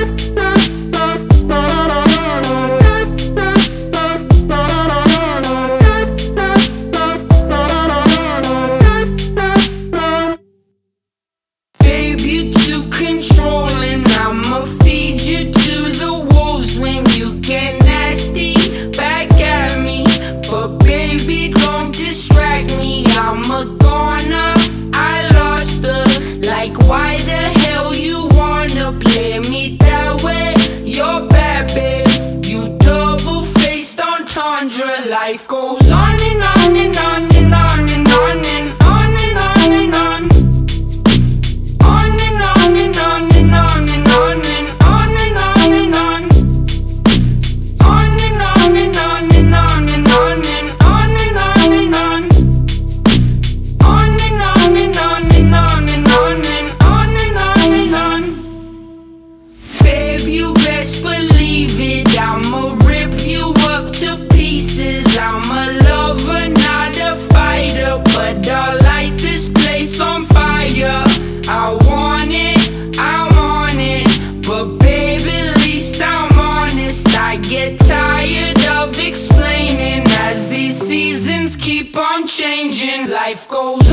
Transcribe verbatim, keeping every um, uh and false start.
Babe, you too controlling. I'ma feed you to the wolves when you get nasty back at me. But baby, don't distract me. I'm a goner, I lost her. Like, why the hell you wanna play me that way? You're bad, babe. You double-faced entendre. Life goes on and on and on and on and on and on and on and on. On and on and on and on and on and on and on and on. On and on and on and on and on and on and on and on. On and on and on and on and on and on and on and on. Babe, you best believe it, I'ma rip you up to pieces. I'm a lover, not a fighter, but I'll light this place on fire. I want it, I want it, but baby, at least I'm honest. I get tired of explaining as these seasons keep on changing. Life goes